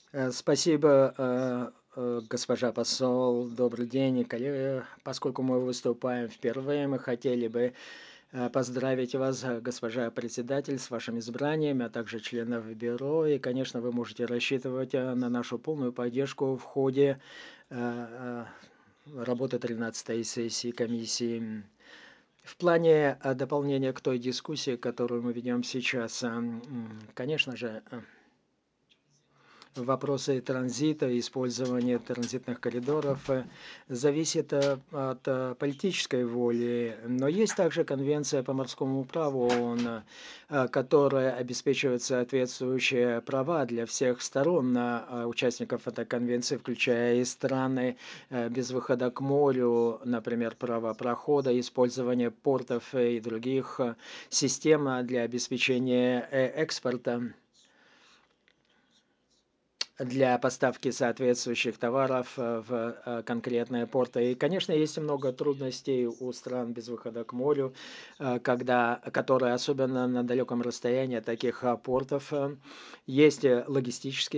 Спасибо, госпожа посол. Добрый день, коллеги. Поскольку мы выступаем впервые, мы хотели бы поздравить вас, госпожа председатель, с вашим избранием, а также членов бюро. И, конечно, вы можете рассчитывать на нашу полную поддержку в ходе э, работы 13-й сессии комиссии. В плане дополнения к той дискуссии, которую мы ведем сейчас, конечно же, вопросы транзита, использования транзитных коридоров зависит от политической воли. Но есть также Конвенция по морскому праву ООН, которая обеспечивает соответствующие права для всех сторон, участников этой конвенции, включая и страны без выхода к морю, например, право прохода, использование портов и других систем для обеспечения экспорта, для поставки соответствующих товаров в конкретные порты. И, конечно, есть много трудностей у стран без выхода к морю, которые особенно на далеком расстоянии от таких портов. Есть логистические